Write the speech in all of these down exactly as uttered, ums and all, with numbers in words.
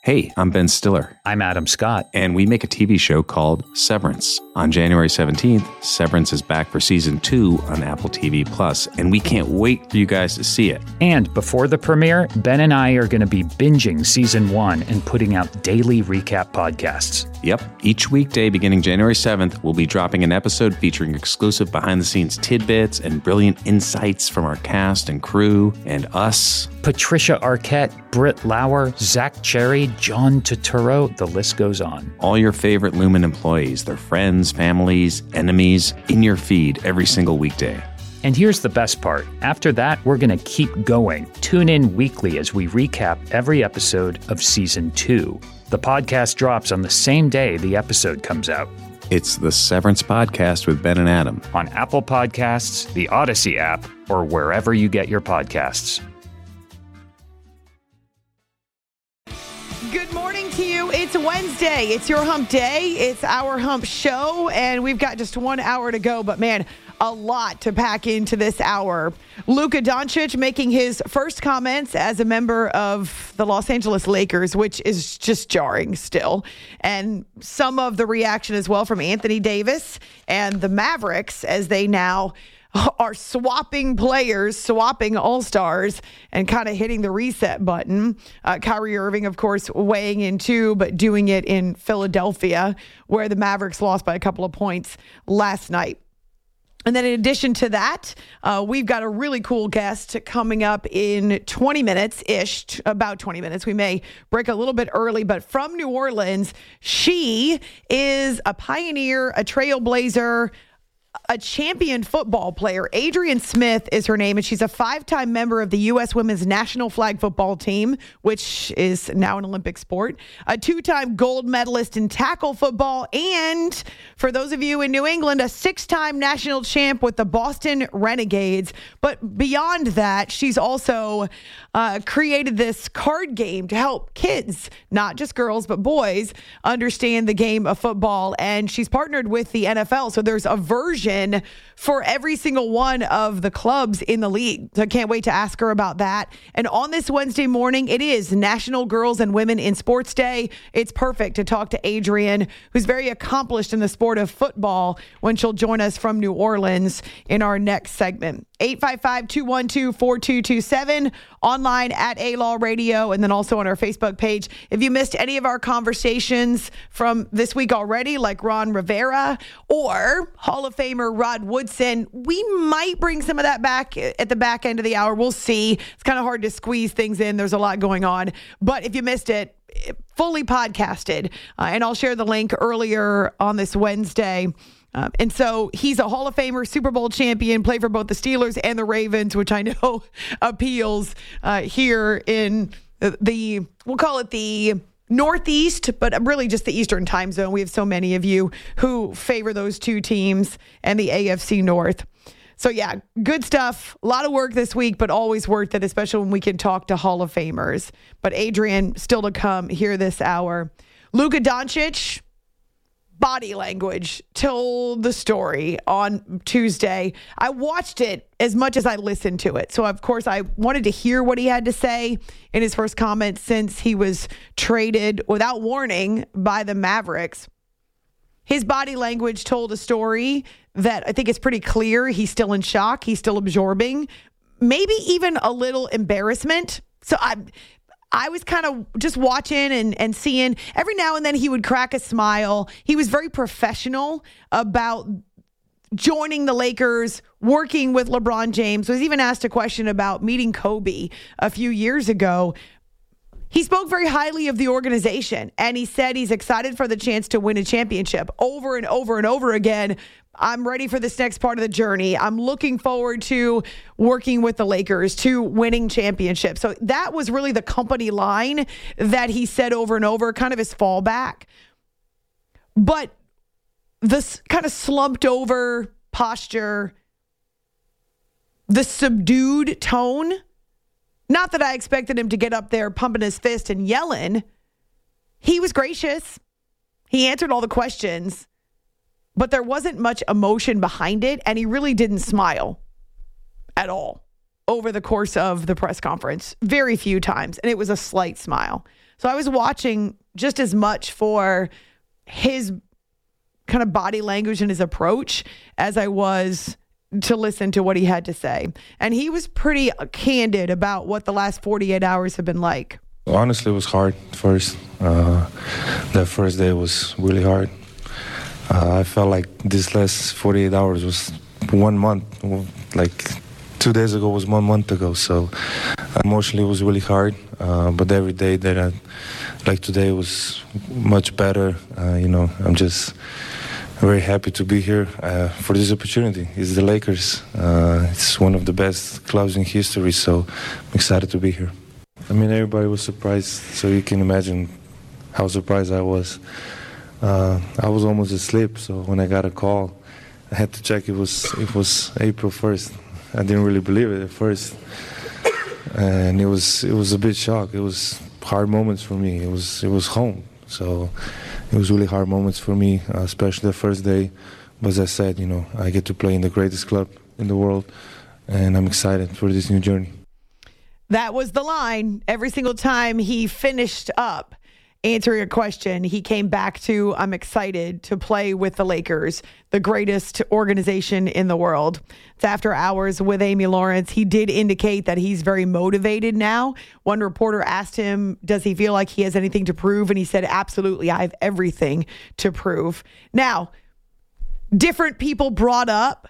Hey, I'm Ben Stiller. I'm Adam Scott. And we make a T V show called Severance. On January seventeenth, Severance is back for season two on Apple T V Plus, and we can't wait for you guys to see it. And before the premiere, Ben and I are going to be binging season one and putting out daily recap podcasts. Yep. Each weekday beginning January seventh, we'll be dropping an episode featuring exclusive behind-the-scenes tidbits and brilliant insights from our cast and crew and us. Patricia Arquette, Britt Lauer, Zach Cherry, John Turturro, the list goes on. All your favorite Lumen employees, their friends, families, enemies, in your feed every single weekday. And here's the best part. After that, we're going to keep going. Tune in weekly as we recap every episode of season two. The podcast drops on the same day the episode comes out. It's the Severance Podcast with Ben and Adam. On Apple Podcasts, the Odyssey app, or wherever you get your podcasts. Good morning to you. It's Wednesday. It's your hump day. It's our hump show, and we've got just one hour to go. But, man, a lot to pack into this hour. Luka Doncic making his first comments as a member of the Los Angeles Lakers, which is just jarring still. And some of the reaction as well from Anthony Davis and the Mavericks as they now are swapping players, swapping all-stars, and kind of hitting the reset button. Uh, Kyrie Irving, of course, weighing in too, but doing it in Philadelphia, where the Mavericks lost by a couple of points last night. And then in addition to that, uh, we've got a really cool guest coming up in twenty minutes-ish, about twenty minutes. We may break a little bit early, but from New Orleans, she is a pioneer, a trailblazer, a champion football player. Adrian Smith is her name, and she's a five-time member of the U S women's national flag football team, which is now an Olympic sport, a two-time gold medalist in tackle football, and for those of you in New England, a six-time national champ with the Boston Renegades. But beyond that, she's also uh, created this card game to help kids, not just girls, but boys, understand the game of football, and she's partnered with the N F L, so there's a version for every single one of the clubs in the league. So I can't wait to ask her about that. And on this Wednesday morning, it is National Girls and Women in Sports Day. It's perfect to talk to Adrian, who's very accomplished in the sport of football, when she'll join us from New Orleans in our next segment. eight five five, two one two, four two two seven, online at A-Law Radio, and then also on our Facebook page. If you missed any of our conversations from this week already, like Ron Rivera or Hall of Famer Rod Woodson, we might bring some of that back at the back end of the hour. We'll see. It's kind of hard to squeeze things in. There's a lot going on. But if you missed it, fully podcasted, uh, and I'll share the link earlier on this Wednesday. Um, and so he's a Hall of Famer, Super Bowl champion, played for both the Steelers and the Ravens, which I know appeals uh, here in the, we'll call it the Northeast, but really just the Eastern time zone. We have so many of you who favor those two teams and the A F C North. So yeah, good stuff. A lot of work this week, but always worth it, especially when we can talk to Hall of Famers. But Adrian, still to come here this hour. Luka Doncic, body language told the story on Tuesday. I watched it as much as I listened to it. So, of course, I wanted to hear what he had to say in his first comment since he was traded without warning by the Mavericks. His body language told a story that I think is pretty clear. He's still in shock. He's still absorbing, maybe even a little embarrassment. So I I was kind of just watching and, and seeing every now and then he would crack a smile. He was very professional about joining the Lakers, working with LeBron James. Was even asked a question about meeting Kobe a few years ago. He spoke very highly of the organization, and he said he's excited for the chance to win a championship over and over and over again. I'm ready for this next part of the journey. I'm looking forward to working with the Lakers, to winning championships. So that was really the company line that he said over and over, kind of his fallback. But this kind of slumped over posture, the subdued tone, not that I expected him to get up there pumping his fist and yelling. He was gracious. He answered all the questions, but there wasn't much emotion behind it, and he really didn't smile at all over the course of the press conference. Very few times, and it was a slight smile. So I was watching just as much for his kind of body language and his approach as I was to listen to what he had to say. And he was pretty candid about what the last forty-eight hours have been like. Honestly, it was hard first. Uh, that first day was really hard. Uh, I felt like this last forty-eight hours was one month. Like two days ago was one month ago. So emotionally, it was really hard. Uh, but every day that I, like today, was much better. Uh, you know, I'm just very happy to be here uh, for this opportunity. It's the Lakers. Uh, it's one of the best clubs in history. So I'm excited to be here. I mean, everybody was surprised, so you can imagine how surprised I was. Uh, I was almost asleep, so when I got a call, I had to check it was it was April first. I didn't really believe it at first, and it was it was a bit shock. It was hard moments for me. It was it was home, so it was really hard moments for me, uh, especially the first day. But as I said, you know, I get to play in the greatest club in the world, and I'm excited for this new journey. That was the line. Every single time he finished up answering a question, he came back to, I'm excited to play with the Lakers, the greatest organization in the world. It's After Hours with Amy Lawrence. He did indicate that he's very motivated now. One reporter asked him, does he feel like he has anything to prove? And he said, absolutely, I have everything to prove. Now, different people brought up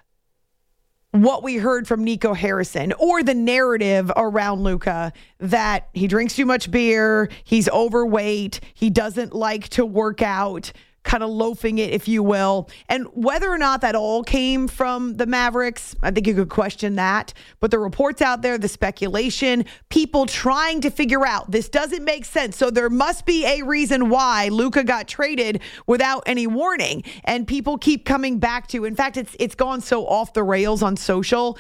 what we heard from Nico Harrison, or the narrative around Luka that he drinks too much beer, he's overweight, he doesn't like to work out, kind of loafing it, if you will. And whether or not that all came from the Mavericks, I think you could question that. But the reports out there, the speculation, people trying to figure out, this doesn't make sense. So there must be a reason why Luka got traded without any warning. And people keep coming back to, in fact, it's it's gone so off the rails on social.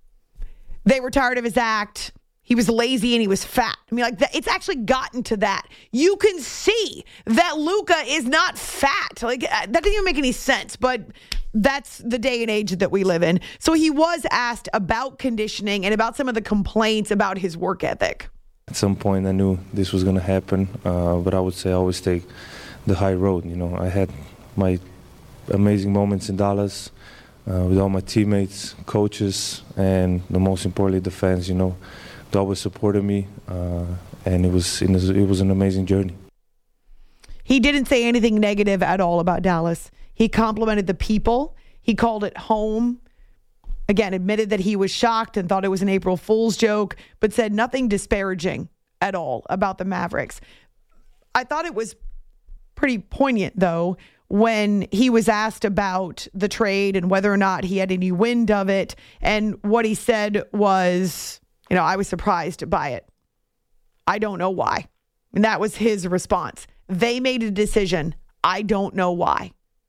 They were tired of his act. He was lazy and he was fat. I mean, like, that, it's actually gotten to that. You can see that Luka is not fat. Like, that doesn't even make any sense, but that's the day and age that we live in. So he was asked about conditioning and about some of the complaints about his work ethic. At some point, I knew this was going to happen, uh, but I would say I always take the high road. You know, I had my amazing moments in Dallas uh, with all my teammates, coaches, and the most importantly, the fans, you know. They always supported me, uh, and it was it was an amazing journey. He didn't say anything negative at all about Dallas. He complimented the people. He called it home. Again, admitted that he was shocked and thought it was an April Fool's joke, but said nothing disparaging at all about the Mavericks. I thought it was pretty poignant, though, when he was asked about the trade and whether or not he had any wind of it. And what he said was, you know, I was surprised by it. I don't know why. And that was his response. They made a decision. I don't know why.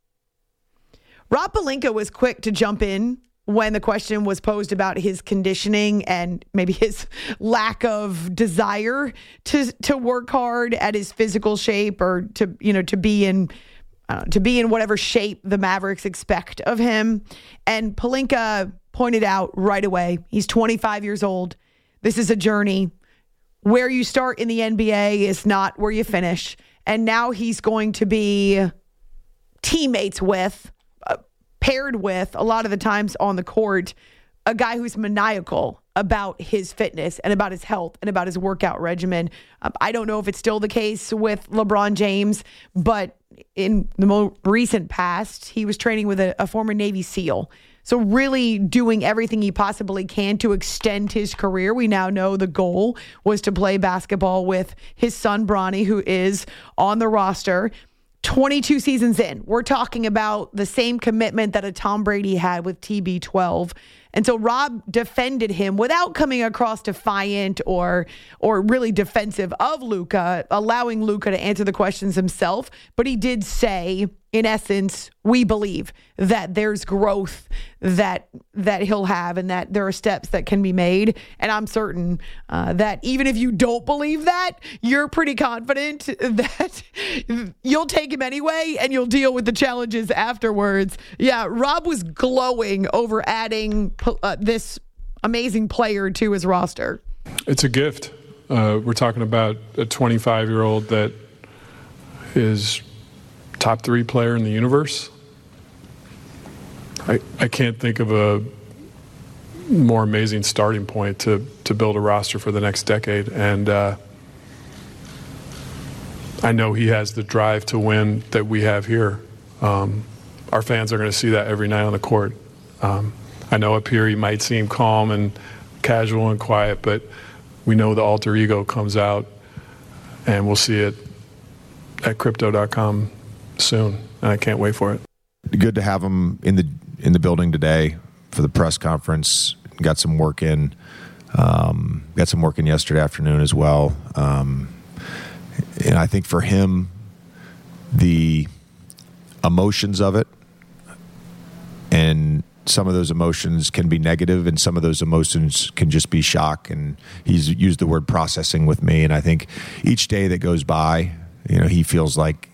Rob Pelinka was quick to jump in when the question was posed about his conditioning and maybe his lack of desire to to work hard at his physical shape, or to, you know, to be in uh, to be in whatever shape the Mavericks expect of him. And Pelinka pointed out right away, he's twenty-five years old. This is a journey. Where you start in the N B A is not where you finish. And now he's going to be teammates with, uh, paired with, a lot of the times on the court, a guy who's maniacal about his fitness and about his health and about his workout regimen. Um, I don't know if it's still the case with LeBron James, but in the more recent past, he was training with a, a former Navy SEAL. So really doing everything he possibly can to extend his career. We now know the goal was to play basketball with his son, Bronny, who is on the roster. twenty-two seasons in, we're talking about the same commitment that a Tom Brady had with T B twelve. And so Rob defended him without coming across defiant or or really defensive of Luka, allowing Luka to answer the questions himself. But he did say, in essence, we believe that there's growth that that he'll have and that there are steps that can be made. And I'm certain uh, that even if you don't believe that, you're pretty confident that you'll take him anyway and you'll deal with the challenges afterwards. Yeah, Rob was glowing over adding uh, this amazing player to his roster. It's a gift. Uh, we're talking about a twenty-five-year-old that is top three player in the universe. I, I can't think of a more amazing starting point to, to build a roster for the next decade. And uh, I know he has the drive to win that we have here. Um, our fans are going to see that every night on the court. Um, I know up here he might seem calm and casual and quiet, but we know the alter ego comes out, and we'll see it at crypto dot com soon, and I can't wait for it. Good to have him in the in the building today for the press conference. Got some work in. Um, got some work in yesterday afternoon as well. Um, and I think for him, the emotions of it, and some of those emotions can be negative, and some of those emotions can just be shock. And he's used the word processing with me. And I think each day that goes by, you know, he feels like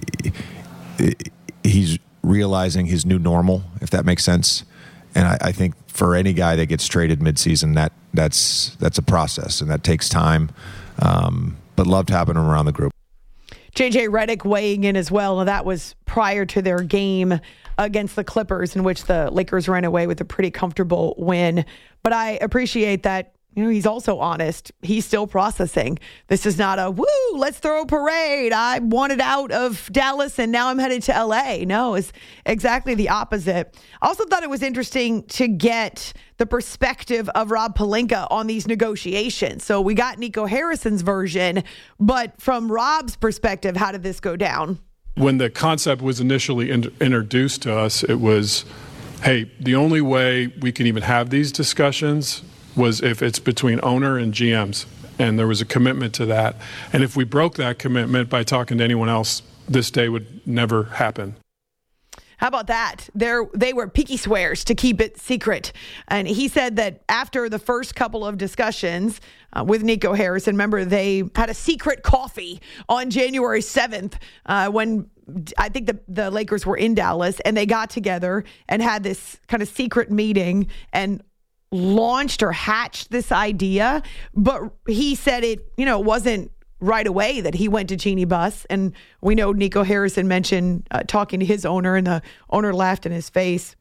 he's realizing his new normal, if that makes sense. And I, I think for any guy that gets traded midseason, that that's that's a process, and that takes time. Um, but loved having him around the group. J J Redick weighing in as well. And that was prior to their game against the Clippers, in which the Lakers ran away with a pretty comfortable win. But I appreciate that, you know, he's also honest. He's still processing. This is not a, woo, let's throw a parade. I wanted out of Dallas and now I'm headed to L A. No, it's exactly the opposite. I also thought it was interesting to get the perspective of Rob Pelinka on these negotiations. So we got Nico Harrison's version, but from Rob's perspective, how did this go down? When the concept was initially in- introduced to us, it was, hey, the only way we can even have these discussions was if it's between owner and G Ms, and there was a commitment to that. And if we broke that commitment by talking to anyone else, this day would never happen. How about that? They're, they were pinky swears to keep it secret. And he said that after the first couple of discussions uh, with Nico Harrison, remember, they had a secret coffee on January seventh uh, when I think the, the Lakers were in Dallas, and they got together and had this kind of secret meeting and launched or hatched this idea. But he said it, you know, it wasn't right away that he went to Jeanie Buss. And we know Nico Harrison mentioned uh, talking to his owner, and the owner laughed in his face.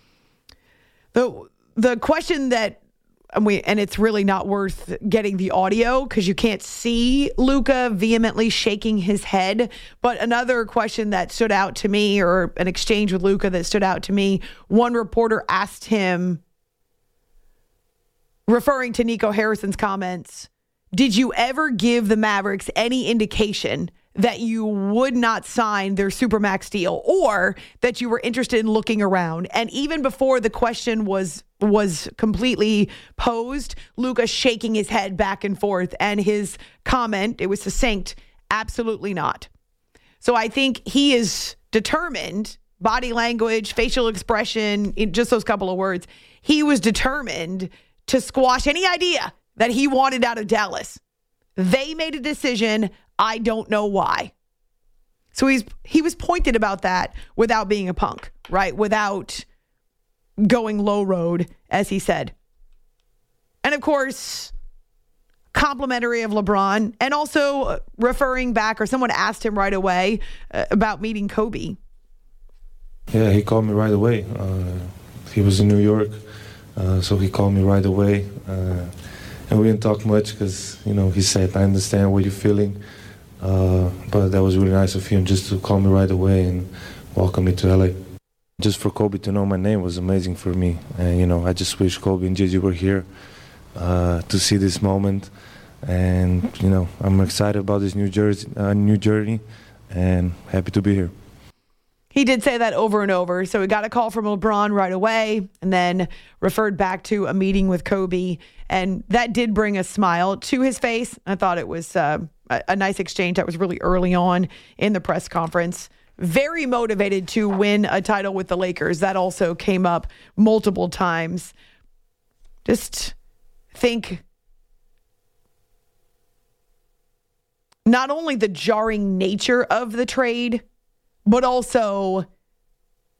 The the question that, and, we, and it's really not worth getting the audio because you can't see Luka vehemently shaking his head. But another question that stood out to me, or an exchange with Luka that stood out to me, one reporter asked him, referring to Nico Harrison's comments, did you ever give the Mavericks any indication that you would not sign their Supermax deal, or that you were interested in looking around? And even before the question was was completely posed, Luka shaking his head back and forth, and his comment, it was succinct, absolutely not. So I think he is determined, body language, facial expression, in just those couple of words, he was determined to squash any idea that he wanted out of Dallas. They made a decision. I don't know why. So he's he was pointed about that without being a punk, right? Without going low road, as he said. And of course, complimentary of LeBron, and also referring back, or someone asked him right away uh, about meeting Kobe. Yeah, he called me right away. Uh, he was in New York. Uh, so he called me right away, uh, and we didn't talk much because, you know, he said, I understand what you're feeling, uh, but that was really nice of him just to call me right away and welcome me to L A. Just for Kobe to know my name was amazing for me, and, you know, I just wish Kobe and J J were here uh, to see this moment, and, you know, I'm excited about this new, jersey, uh, new journey, and happy to be here. He did say that over and over. So he got a call from LeBron right away, and then referred back to a meeting with Kobe. And that did bring a smile to his face. I thought it was uh, a, a nice exchange that was really early on in the press conference. Very motivated to win a title with the Lakers. That also came up multiple times. Just think not only the jarring nature of the trade, but also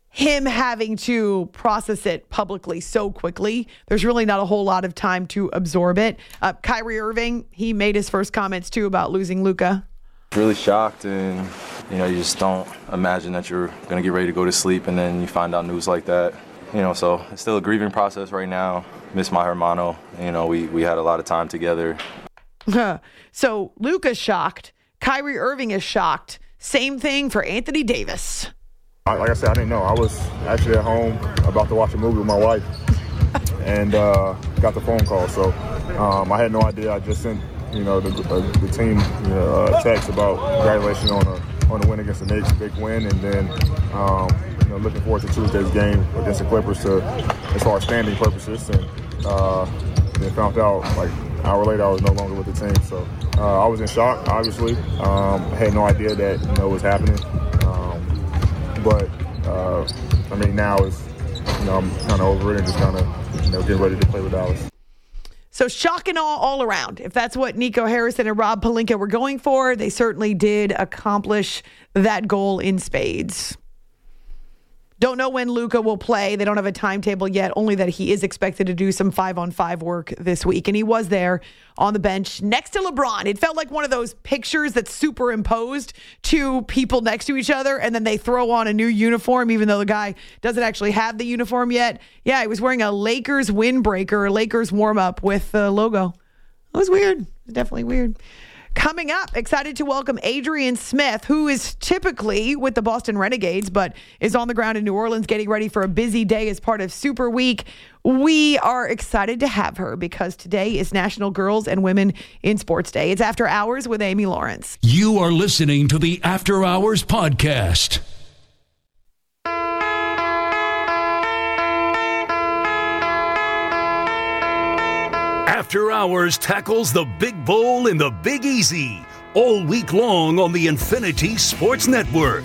him having to process it publicly so quickly. There's really not a whole lot of time to absorb it. Uh, Kyrie Irving, he made his first comments too about losing Luka. Really shocked, and you know, you just don't imagine that you're going to get ready to go to sleep and then you find out news like that. You know, so it's still a grieving process right now. Miss my hermano. You know, we, we had a lot of time together. So Luka's shocked. Kyrie Irving is shocked. Same thing for Anthony Davis. Like I said, I didn't know. I was actually at home about to watch a movie with my wife and uh, got the phone call. So um, I had no idea. I just sent, you know, the, uh, the team you know, uh, text about congratulations on a on the win against the Knicks, big win, and then um, you know, looking forward to Tuesday's game against the Clippers to as far as standing purposes. And uh, then found out like an hour later I was no longer with the team. So uh, I was in shock, obviously. Um, I had no idea that you know was happening. Um, but uh, I mean, now is you know I'm kind of over it and just kind of you know getting ready to play with Dallas. So shock and awe all around. If that's what Nico Harrison and Rob Pelinka were going for, they certainly did accomplish that goal in spades. Don't know when Luka will play. They don't have a timetable yet, only that he is expected to do some five-on-five work this week. And he was there on the bench next to LeBron. It felt like one of those pictures that's superimposed two people next to each other, and then they throw on a new uniform, even though the guy doesn't actually have the uniform yet. Yeah, he was wearing a Lakers windbreaker, a Lakers warm-up with the logo. It was weird. Definitely weird. Coming up, excited to welcome Adrian Smith, who is typically with the Boston Renegades, but is on the ground in New Orleans getting ready for a busy day as part of Super Week. We are excited to have her because today is National Girls and Women in Sports Day. It's After Hours with Amy Lawrence. You are listening to the After Hours podcast. After Hours tackles the Big Bowl in the Big Easy all week long on the Infinity Sports Network.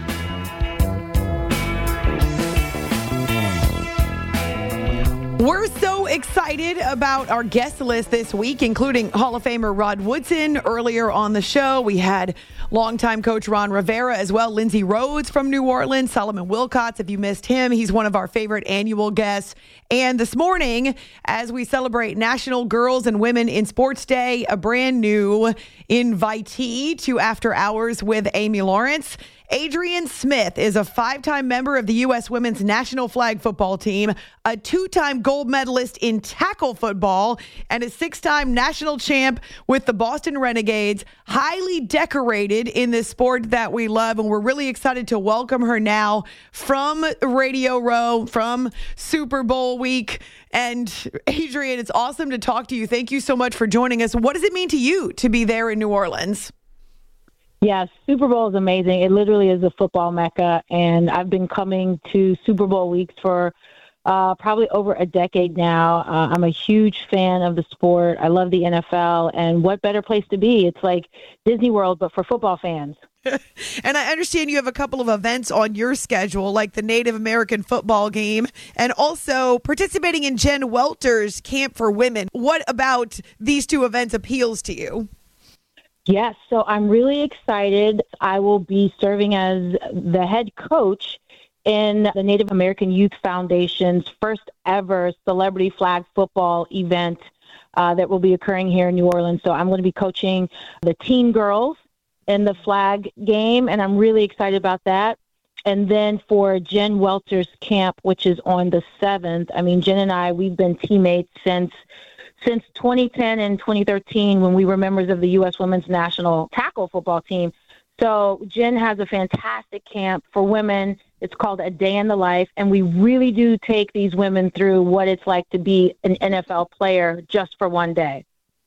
We're so excited about our guest list this week, including Hall of Famer Rod Woodson. Earlier on the show, we had longtime coach Ron Rivera as well, Lindsey Rhodes from New Orleans, Solomon Wilcots. If you missed him, he's one of our favorite annual guests. And this morning, as we celebrate National Girls and Women in Sports Day, a brand new invitee to After Hours with Amy Lawrence. Adrian Smith is a five-time member of the U S Women's National Flag Football Team, a two-time gold medalist in tackle football, and a six-time national champ with the Boston Renegades, highly decorated in this sport that we love. And we're really excited to welcome her now from Radio Row, from Super Bowl week. And Adrian, it's awesome to talk to you. Thank you so much for joining us. What does it mean to you to be there in New Orleans? Yeah, Super Bowl is amazing. It literally is a football mecca, and I've been coming to Super Bowl weeks for uh, probably over a decade now. Uh, I'm a huge fan of the sport. I love the N F L, and what better place to be? It's like Disney World, but for football fans. And I understand you have a couple of events on your schedule, like the Native American football game, and also participating in Jen Welter's Camp for Women. What about these two events appeals to you? Yes, so I'm really excited. I will be serving as the head coach in the Native American Youth Foundation's first ever celebrity flag football event uh, that will be occurring here in New Orleans. So I'm going to be coaching the teen girls in the flag game, and I'm really excited about that. And then for Jen Welter's camp, which is on the seventh, I mean, Jen and I, we've been teammates since Since twenty ten and twenty thirteen, when we were members of the U S Women's National Tackle Football Team. So Jen has a fantastic camp for women. It's called A Day in the Life, and we really do take these women through what it's like to be an N F L player just for one day.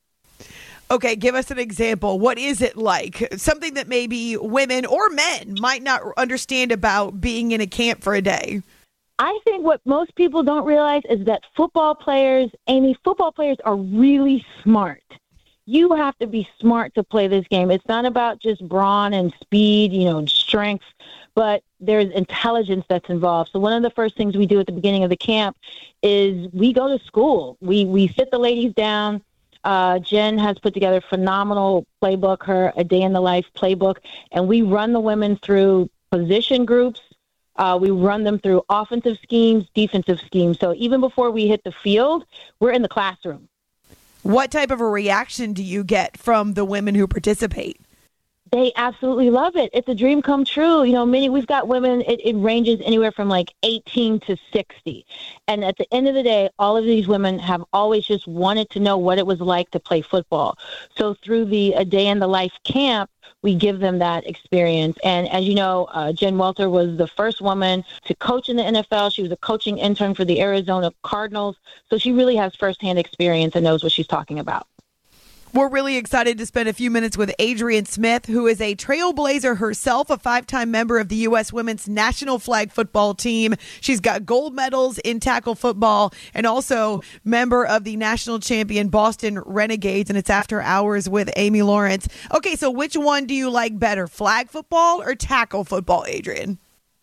Okay, give us an example. What is it like? Something that maybe women or men might not understand about being in a camp for a day. I think what most people don't realize is that football players, Amy, football players are really smart. You have to be smart to play this game. It's not about just brawn and speed, you know, strength, but there's intelligence that's involved. So one of the first things we do at the beginning of the camp is we go to school. We we sit the ladies down. Uh, Jen has put together a phenomenal playbook, her A Day in the Life playbook, and we run the women through position groups, Uh, we run them through offensive schemes, defensive schemes. So even before we hit the field, we're in the classroom. What type of a reaction do you get from the women who participate? They absolutely love it. It's a dream come true. You know, many, we've got women, it, it ranges anywhere from like eighteen to sixty. And at the end of the day, all of these women have always just wanted to know what it was like to play football. So through the A Day in the Life camp, we give them that experience. And as you know, uh, Jen Welter was the first woman to coach in the N F L. She was a coaching intern for the Arizona Cardinals. So she really has firsthand experience and knows what she's talking about. We're really excited to spend a few minutes with Adrian Smith, who is a trailblazer herself, a five-time member of the U S women's national flag football team. She's got gold medals in tackle football and also member of the national champion Boston Renegades, and it's After Hours with Amy Lawrence. Okay, so which one do you like better, flag football or tackle football, Adrian?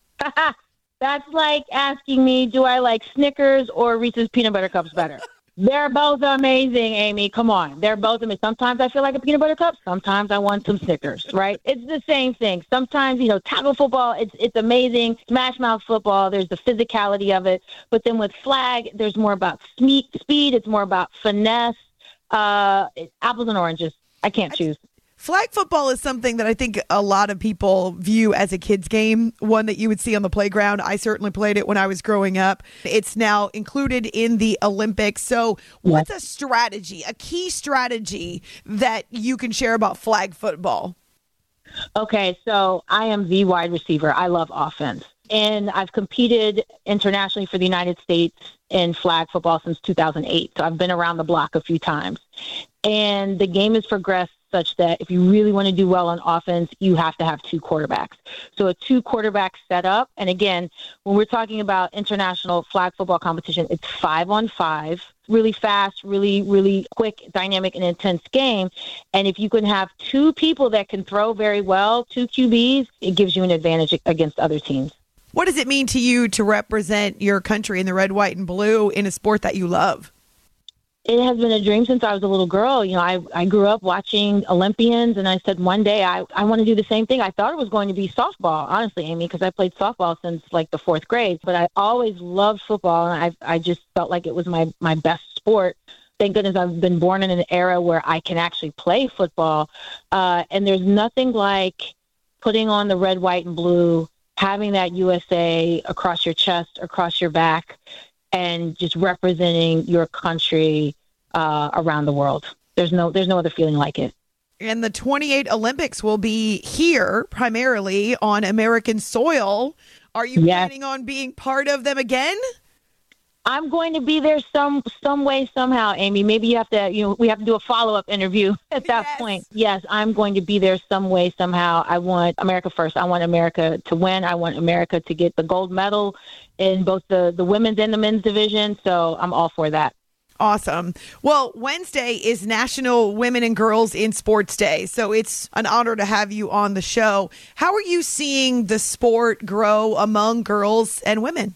That's like asking me, do I like Snickers or Reese's Peanut Butter Cups better? They're both amazing, Amy. Come on. They're both amazing. Sometimes I feel like a peanut butter cup. Sometimes I want some Snickers, right? It's the same thing. Sometimes, you know, tackle football, it's it's amazing. Smash mouth football, there's the physicality of it. But then with flag, there's more about speed. It's more about finesse. Uh, it's apples and oranges. I can't choose. Flag football is something that I think a lot of people view as a kid's game, one that you would see on the playground. I certainly played it when I was growing up. It's now included in the Olympics. So what's a strategy, a key strategy that you can share about flag football? Okay, so I am the wide receiver. I love offense. And I've competed internationally for the United States in flag football since two thousand eight. So I've been around the block a few times. And the game has progressed such that if you really want to do well on offense, you have to have two quarterbacks. So a two quarterback setup. And again, when we're talking about international flag football competition, it's five on five, really fast, really, really quick, dynamic, and intense game. And if you can have two people that can throw very well, two Q Bs, it gives you an advantage against other teams. What does it mean to you to represent your country in the red, white, and blue in a sport that you love? It has been a dream since I was a little girl. You know, I, I grew up watching Olympians, and I said one day I, I want to do the same thing. I thought it was going to be softball, honestly, Amy, because I played softball since like the fourth grade. But I always loved football, and I I just felt like it was my, my best sport. Thank goodness I've been born in an era where I can actually play football. Uh, and there's nothing like putting on the red, white, and blue, having that U S A across your chest, across your back, and just representing your country uh, around the world. There's no there's no other feeling like it. And the twenty-eight Olympics will be here primarily on American soil. Are you yes. planning on being part of them again? I'm going to be there some some way, somehow, Amy. Maybe you have to, you know, we have to do a follow-up interview at that yes. point. Yes, I'm going to be there some way, somehow. I want America first. I want America to win. I want America to get the gold medal in both the, the women's and the men's division. So I'm all for that. Awesome. Well, Wednesday is National Women and Girls in Sports Day, so it's an honor to have you on the show. How are you seeing the sport grow among girls and women?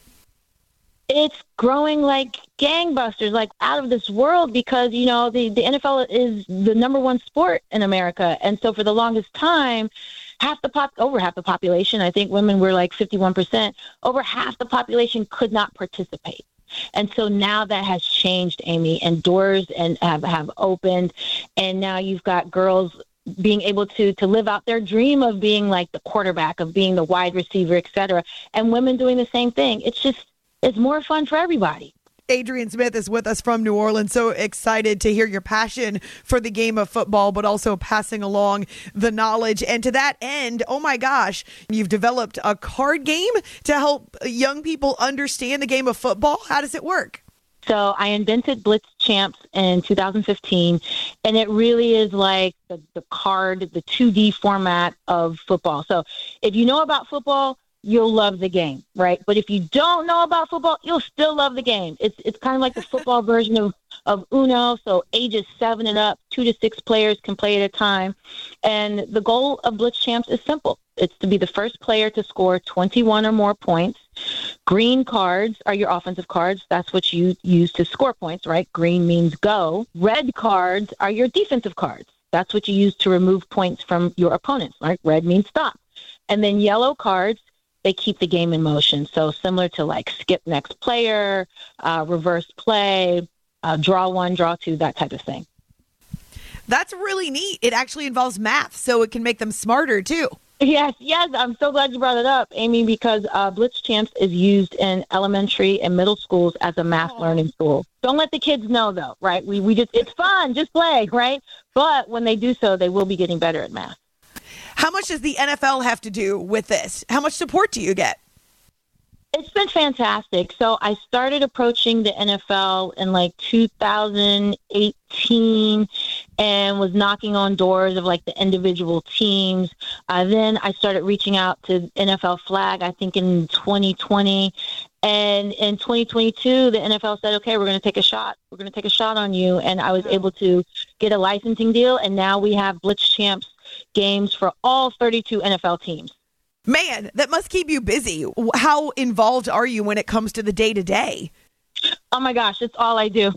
It's growing like gangbusters, like out of this world, because, you know, the, the N F L is the number one sport in America. And so for the longest time, half the pop, over half the population, I think women were like fifty-one percent, over half the population could not participate. And so now that has changed, Amy, and doors and have, have opened. And now you've got girls being able to to live out their dream of being like the quarterback, of being the wide receiver, et cetera, and women doing the same thing. It's just, it's more fun for everybody. Adrian Smith is with us from New Orleans. So excited to hear your passion for the game of football, but also passing along the knowledge. And to that end, oh my gosh, you've developed a card game to help young people understand the game of football. How does it work? So I invented Blitz Champs in two thousand fifteen, and it really is like the, the card, the two D format of football. So if you know about football, you'll love the game, right? But if you don't know about football, you'll still love the game. It's it's kind of like the football version of, of Uno. So ages seven and up, two to six players can play at a time. And the goal of Blitz Champs is simple. It's to be the first player to score twenty-one or more points. Green cards are your offensive cards. That's what you use to score points, right? Green means go. Red cards are your defensive cards. That's what you use to remove points from your opponents, right? Red means stop. And then yellow cards they keep the game in motion. So similar to like skip next player, uh, reverse play, uh, draw one, draw two, that type of thing. That's really neat. It actually involves math, so it can make them smarter too. Yes, yes. I'm so glad you brought it up, Amy, because uh, Blitz Champs is used in elementary and middle schools as a math oh. learning tool. Don't let the kids know, though, right? We we just it's fun, just play, right? But when they do so, they will be getting better at math. How much does the N F L have to do with this? How much support do you get? It's been fantastic. So I started approaching the N F L in like two thousand eighteen and was knocking on doors of like the individual teams. Uh, then I started reaching out to N F L Flag, I think in twenty twenty. And in twenty twenty-two, the N F L said, okay, we're going to take a shot. We're going to take a shot on you. And I was able to get a licensing deal. And now we have Blitz Champs games for all thirty-two N F L teams. Man, that must keep you busy. How involved are you when it comes to the day-to-day? Oh my gosh, it's all I do.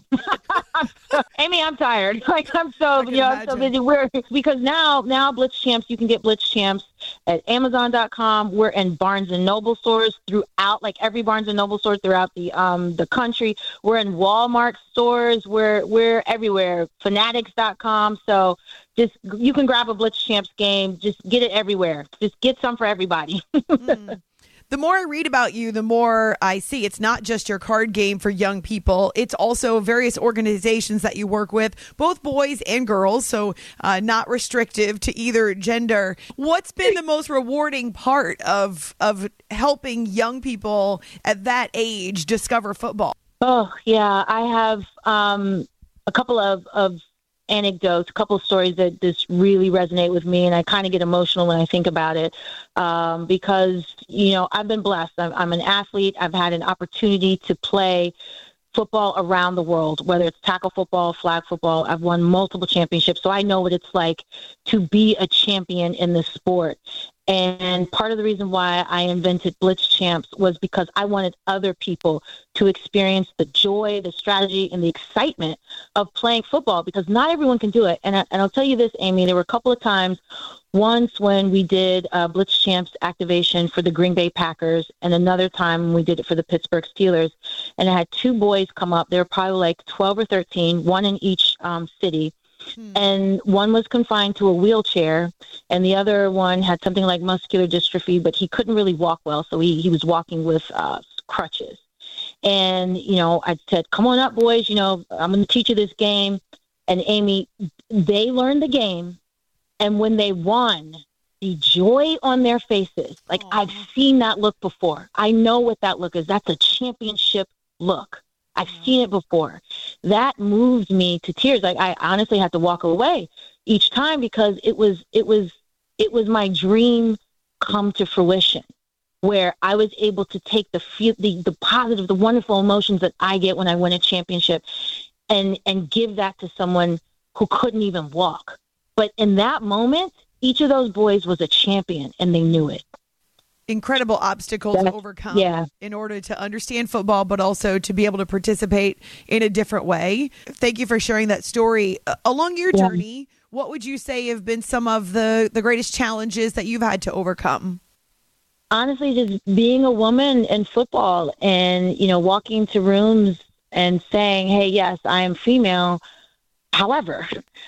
Amy, I'm tired. Like I'm so, you know, I'm so busy. We're because now, now Blitz Champs, you can get Blitz Champs at Amazon dot com. We're in Barnes and Noble stores throughout, like every Barnes and Noble store throughout the um the country. We're in Walmart stores. We're we're everywhere. Fanatics dot com. So just you can grab a Blitz Champs game. Just get it everywhere. Just get some for everybody. mm. The more I read about you, the more I see it's not just your card game for young people. It's also various organizations that you work with, both boys and girls, so uh, not restrictive to either gender. What's been the most rewarding part of of helping young people at that age discover football? Oh, yeah. I have um, a couple of, of anecdotes, a couple of stories that just really resonate with me, and I kind of get emotional when I think about it um, because, you know, I've been blessed. I'm, I'm an athlete. I've had an opportunity to play football around the world, whether it's tackle football, flag football. I've won multiple championships, so I know what it's like to be a champion in this sport. And part of the reason why I invented Blitz Champs was because I wanted other people to experience the joy, the strategy, and the excitement of playing football, because not everyone can do it. And, I, and I'll tell you this, Amy, there were a couple of times, once when we did uh, Blitz Champs activation for the Green Bay Packers, and another time we did it for the Pittsburgh Steelers. And I had two boys come up. They were probably like twelve or thirteen, one in each um, city. Hmm. And one was confined to a wheelchair, and the other one had something like muscular dystrophy, but he couldn't really walk well, so he, he was walking with uh, crutches. And, you know, I said, come on up, boys, you know, I'm going to teach you this game. And, Amy, they learned the game, and when they won, the joy on their faces, like, Aww. I've seen that look before. I know what that look is. That's a championship look. I've seen it before. That moved me to tears. Like I honestly had to walk away each time because it was it was it was my dream come to fruition, where I was able to take the feel, the the positive, the wonderful emotions that I get when I win a championship, and and give that to someone who couldn't even walk. But in that moment, each of those boys was a champion, and they knew it. Incredible obstacles That's, to overcome yeah. in order to understand football, but also to be able to participate in a different way. Thank you for sharing that story. Uh, along your yeah. journey, what would you say have been some of the, the greatest challenges that you've had to overcome? Honestly, just being a woman in football and, you know, walking into rooms and saying, hey, yes, I am female. However,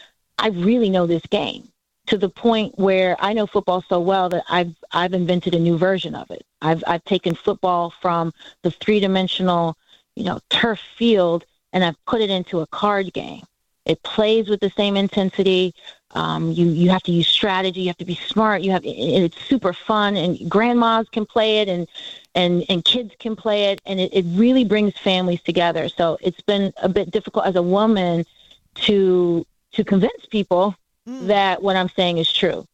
I really know this game. To the point where I know football so well that I've I've invented a new version of it. I've I've taken football from the three-dimensional, you know, turf field, and I've put it into a card game. It plays with the same intensity. Um, you you have to use strategy. You have to be smart. You have it's super fun, and grandmas can play it, and and and kids can play it, and it, it really brings families together. So it's been a bit difficult as a woman to to convince people that what I'm saying is true.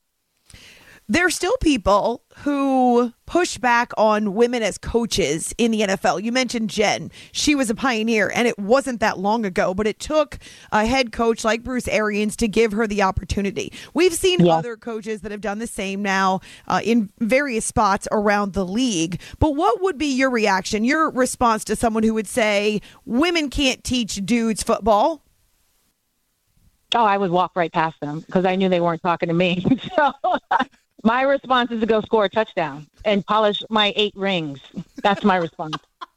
There are still people who push back on women as coaches in the N F L. You mentioned Jen. She was a pioneer, and it wasn't that long ago, but it took a head coach like Bruce Arians to give her the opportunity. We've seen yeah. other coaches that have done the same now uh, in various spots around the league. But what would be your reaction, your response to someone who would say women can't teach dudes football? Oh, I would walk right past them because I knew they weren't talking to me. So My response is to go score a touchdown and polish my eight rings. That's my response.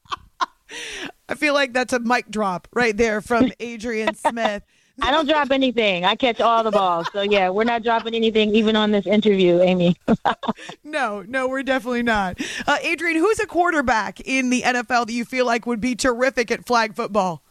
I feel like that's a mic drop right there from Adrian Smith. I don't drop anything. I catch all the balls. So, yeah, we're not dropping anything even on this interview, Amy. no, no, we're definitely not. Uh, Adrian, who's a quarterback in the N F L that you feel like would be terrific at flag football?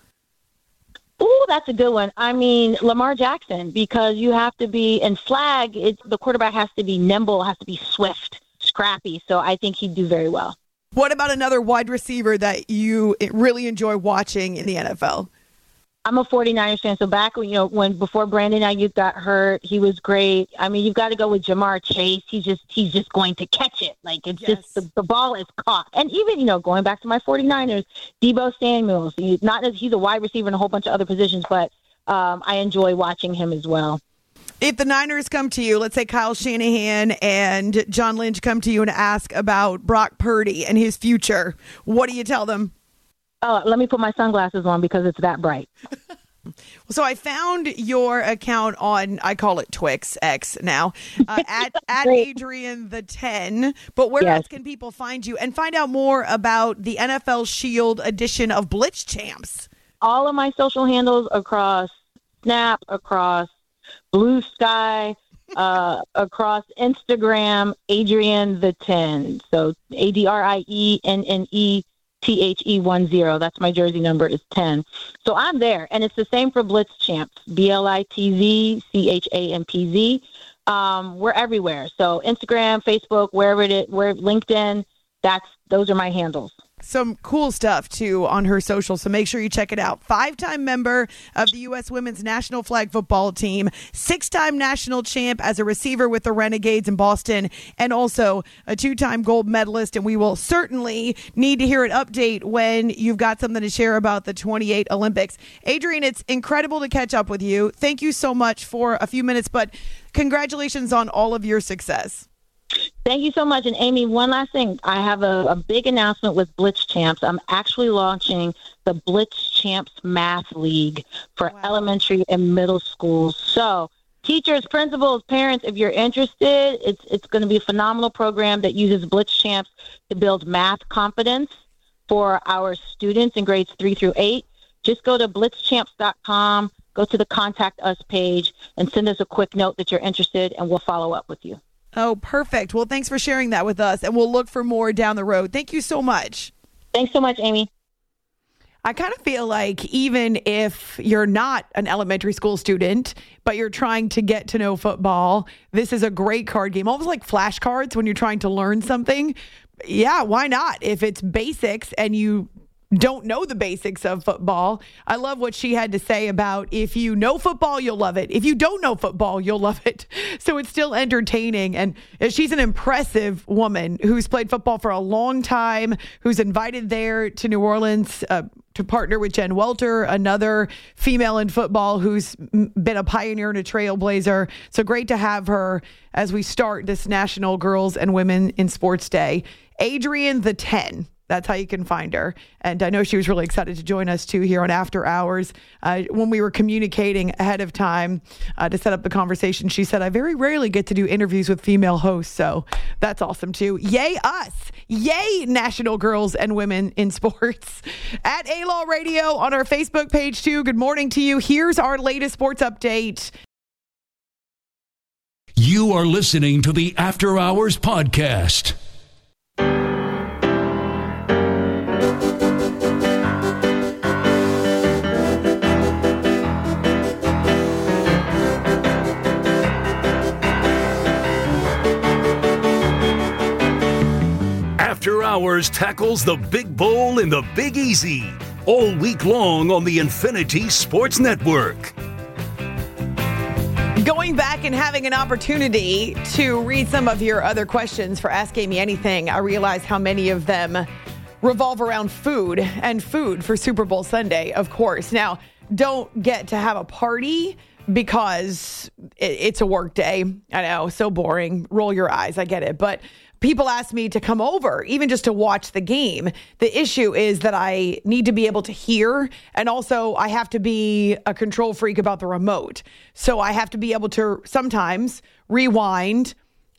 Ooh, that's a good one. I mean, Lamar Jackson, because you have to be, in flag, it, the quarterback has to be nimble, has to be swift, scrappy. So I think he'd do very well. What about another wide receiver that you really enjoy watching in the N F L? I'm a 49ers fan, so back when, you know, when before Brandon Ayuk got hurt, he was great. I mean, you've got to go with Jamar Chase. He's just he's just going to catch it. Like, it's yes. just the, the ball is caught. And even, you know, going back to my 49ers, Deebo Samuel, he's not as he's a wide receiver in a whole bunch of other positions, but um, I enjoy watching him as well. If the Niners come to you, let's say Kyle Shanahan and John Lynch come to you and ask about Brock Purdy and his future, what do you tell them? Oh, let me put my sunglasses on because it's that bright. So I found your account on, I call it Twix X now, uh, at, at Adrian the ten. But where yes. else can people find you and find out more about the N F L Shield edition of Blitz Champs? All of my social handles across Snap, across Blue Sky, uh, across Instagram, Adrian the ten. So A D R I E N N E T H E one zero. That's my jersey number is ten. So I'm there. And it's the same for Blitz Champs. B L I T Z C H A M P Z. Um, we're everywhere. So Instagram, Facebook, wherever it is, where LinkedIn, that's those are my handles. Some cool stuff, too, on her social, so make sure you check it out. Five-time member of the U S Women's National Flag Football Team, six-time national champ as a receiver with the Renegades in Boston, and also a two-time gold medalist, and we will certainly need to hear an update when you've got something to share about the twenty-eight Olympics. Adrian, it's incredible to catch up with you. Thank you so much for a few minutes, but congratulations on all of your success. Thank you so much. And Amy, one last thing. I have a, a big announcement with Blitz Champs. I'm actually launching the Blitz Champs Math League for wow. elementary and middle schools. So teachers, principals, parents, if you're interested, it's it's going to be a phenomenal program that uses Blitz Champs to build math confidence for our students in grades three through eight. Just go to blitz champs dot com, go to the Contact Us page, and send us a quick note that you're interested, and we'll follow up with you. Oh, perfect. Well, thanks for sharing that with us, and we'll look for more down the road. Thank you so much. Thanks so much, Amy. I kind of feel like even if you're not an elementary school student, but you're trying to get to know football, this is a great card game, almost like flashcards when you're trying to learn something. Yeah, why not? If it's basics and you don't know the basics of football. I love what she had to say about if you know football, you'll love it. If you don't know football, you'll love it. So it's still entertaining. And she's an impressive woman who's played football for a long time, who's invited there to New Orleans uh, to partner with Jen Welter, another female in football who's been a pioneer and a trailblazer. So great to have her as we start this National Girls and Women in Sports Day. Adrian the ten. That's how you can find her. And I know she was really excited to join us, too, here on After Hours. Uh, when we were communicating ahead of time uh, to set up the conversation, she said, I very rarely get to do interviews with female hosts. So that's awesome, too. Yay, us. Yay, National Girls and Women in Sports. At A-Law Radio on our Facebook page, too. Good morning to you. Here's our latest sports update. You are listening to the After Hours Podcast. After Hours tackles the Big Bowl in the Big Easy all week long on the Infinity Sports Network. Going back and having an opportunity to read some of your other questions for Ask Amy Anything, I realize how many of them revolve around food and food for Super Bowl Sunday, of course. Now, don't get to have a party because it's a work day. I know, so boring. Roll your eyes. I get it. But people ask me to come over, even just to watch the game. The issue is that I need to be able to hear, and also I have to be a control freak about the remote. So I have to be able to sometimes rewind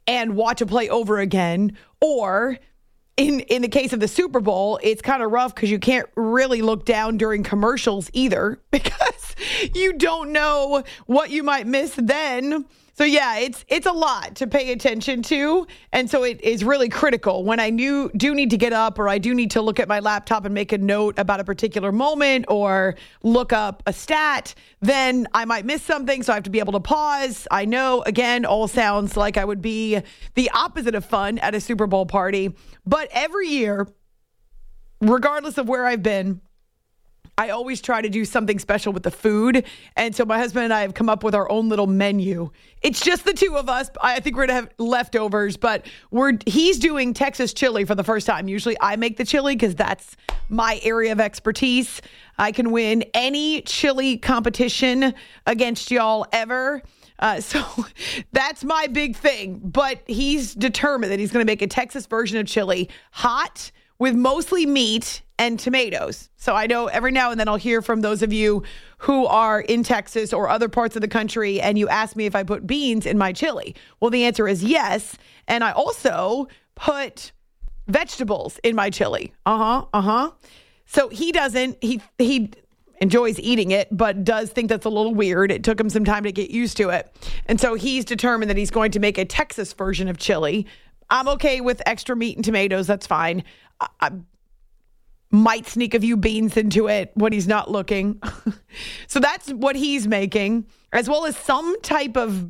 and watch a play over again. Or in, in the case of the Super Bowl, it's kind of rough because you can't really look down during commercials either because you don't know what you might miss then. So yeah, it's it's a lot to pay attention to. And so it is really critical when I knew, do need to get up or I do need to look at my laptop and make a note about a particular moment or look up a stat, then I might miss something. So I have to be able to pause. I know, again, all sounds like I would be the opposite of fun at a Super Bowl party. But every year, regardless of where I've been, I always try to do something special with the food. And so my husband and I have come up with our own little menu. It's just the two of us. I think we're going to have leftovers, but we're he's doing Texas chili for the first time. Usually I make the chili because that's my area of expertise. I can win any chili competition against y'all ever. Uh, so that's my big thing. But he's determined that he's going to make a Texas version of chili, hot, with mostly meat and tomatoes. So I know every now and then I'll hear from those of you who are in Texas or other parts of the country, and you ask me if I put beans in my chili. Well, the answer is yes. And I also put vegetables in my chili. Uh-huh, uh-huh. So he doesn't, he he enjoys eating it, but does think that's a little weird. It took him some time to get used to it. And so he's determined that he's going to make a Texas version of chili. I'm okay with extra meat and tomatoes. That's fine. I, I might sneak a few beans into it when he's not looking. So that's what he's making, as well as some type of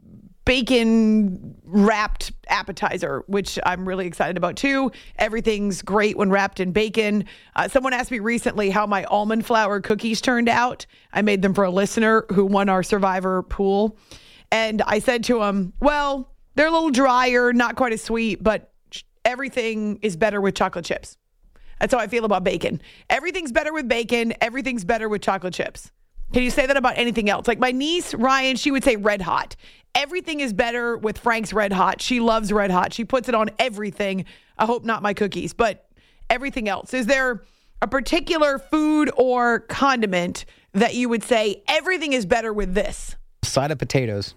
bacon wrapped appetizer, which I'm really excited about too. Everything's great when wrapped in bacon. Uh, someone asked me recently how my almond flour cookies turned out. I made them for a listener who won our Survivor pool. And I said to him, well, they're a little drier, not quite as sweet, but everything is better with chocolate chips. That's how I feel about bacon. Everything's better with bacon. Everything's better with chocolate chips. Can you say that about anything else? Like my niece, Ryan, she would say Red Hot. Everything is better with Frank's Red Hot. She loves Red Hot. She puts it on everything. I hope not my cookies, but everything else. Is there a particular food or condiment that you would say everything is better with this? Side of potatoes.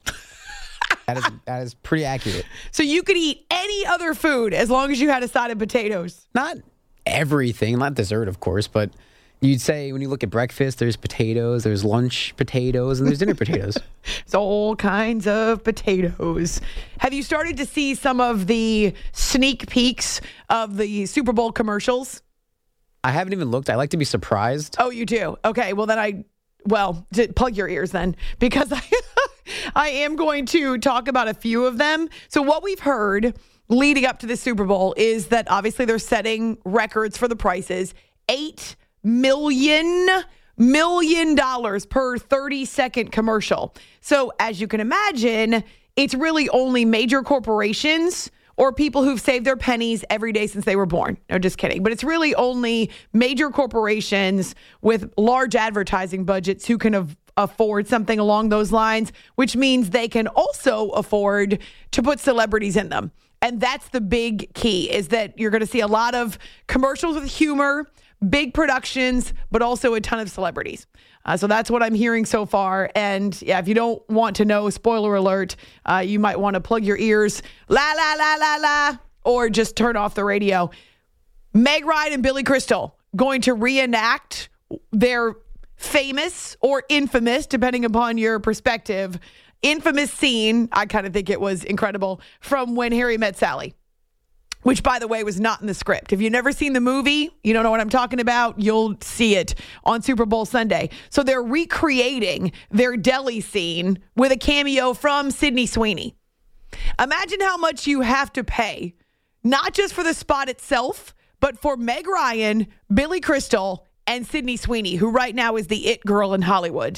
That is that is pretty accurate. So you could eat any other food as long as you had a side of potatoes. Not everything, not dessert, of course, but you'd say when you look at breakfast, there's potatoes, there's lunch potatoes, and there's dinner potatoes. It's all kinds of potatoes. Have you started to see some of the sneak peeks of the Super Bowl commercials? I haven't even looked. I like to be surprised. Oh, you do? Okay, well then I, well, plug your ears then, because I, I am going to talk about a few of them. So what we've heard leading up to the Super Bowl is that obviously they're setting records for the prices. Eight million million dollars per thirty second commercial. So as you can imagine, it's really only major corporations or people who've saved their pennies every day since they were born. No, just kidding. But it's really only major corporations with large advertising budgets who can av- afford something along those lines, which means they can also afford to put celebrities in them. And that's the big key, is that you're going to see a lot of commercials with humor, big productions, but also a ton of celebrities. Uh, so that's what I'm hearing so far. And yeah, if you don't want to know, spoiler alert, uh, you might want to plug your ears, la, la, la, la, la, or just turn off the radio. Meg Ryan and Billy Crystal going to reenact their famous or infamous, depending upon your perspective, infamous scene, I kind of think it was incredible, from When Harry Met Sally, which, by the way, was not in the script. If you've never seen the movie, you don't know what I'm talking about, you'll see it on Super Bowl Sunday. So they're recreating their deli scene with a cameo from Sydney Sweeney. Imagine how much you have to pay, not just for the spot itself, but for Meg Ryan, Billy Crystal, and Sydney Sweeney, who right now is the it girl in Hollywood.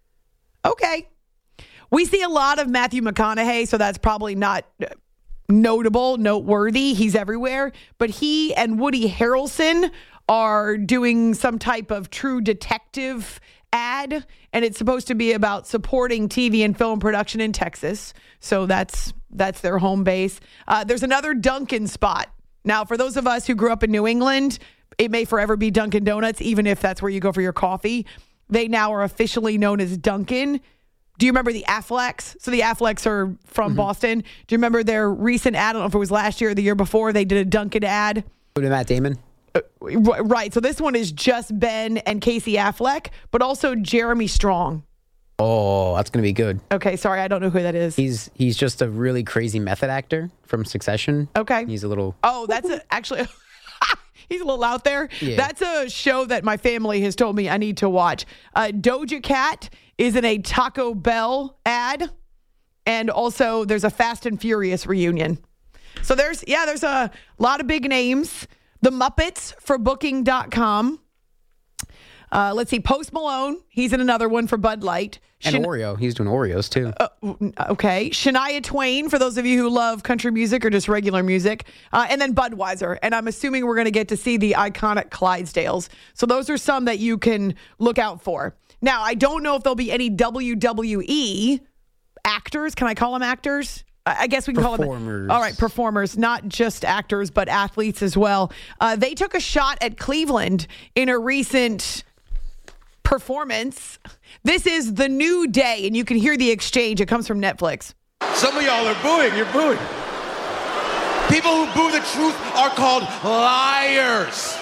Okay. We see a lot of Matthew McConaughey, so that's probably not notable, noteworthy. He's everywhere. But he and Woody Harrelson are doing some type of True Detective ad, and it's supposed to be about supporting T V and film production in Texas. So that's that's their home base. Uh, there's another Dunkin' spot. Now, for those of us who grew up in New England, it may forever be Dunkin' Donuts, even if that's where you go for your coffee. They now are officially known as Dunkin'. Do you remember the Afflecks? So the Afflecks are from Mm-hmm. Boston. Do you remember their recent ad? I don't know if it was last year or the year before. They did a Dunkin' ad. With Matt Damon? Uh, right. So this one is just Ben and Casey Affleck, but also Jeremy Strong. Oh, that's going to be good. Okay, sorry, I don't know who that is. He's he's just a really crazy method actor from Succession. Okay. He's a little... Oh, that's a, actually... He's a little out there. Yeah. That's a show that my family has told me I need to watch. Uh, Doja Cat is in a Taco Bell ad. And also there's a Fast and Furious reunion. So there's, yeah, there's a lot of big names. The Muppets for booking dot com. Uh, let's see, Post Malone. He's in another one for Bud Light. And Shan- Oreo. He's doing Oreos, too. Uh, okay. Shania Twain, for those of you who love country music or just regular music. Uh, and then Budweiser. And I'm assuming we're going to get to see the iconic Clydesdales. So those are some that you can look out for. Now, I don't know if there'll be any W W E actors. Can I call them actors? I guess we can call them. Performers. All right, performers, not just actors, but athletes as well. Uh, they took a shot at Cleveland in a recent performance. This is The New Day, and you can hear the exchange. It comes from Netflix. Some of y'all are booing. You're booing. People who boo the truth are called liars.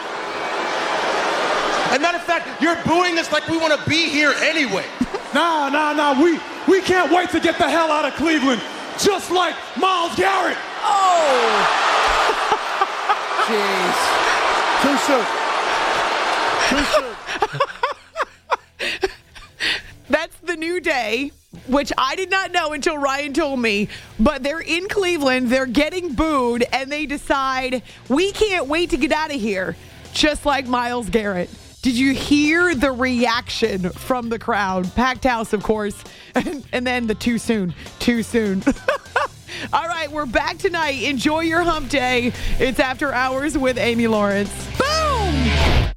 As a matter of fact, you're booing us like we want to be here anyway. Nah, nah, nah. We we can't wait to get the hell out of Cleveland, just like Myles Garrett. Oh. Jeez. Too soon. Too soon. That's The New Day, which I did not know until Ryan told me. But they're in Cleveland, they're getting booed, and they decide, we can't wait to get out of here, just like Myles Garrett. Did you hear the reaction from the crowd? Packed house, of course. And, and then the too soon, too soon. All right, we're back tonight. Enjoy your hump day. It's After Hours with Amy Lawrence. Boom!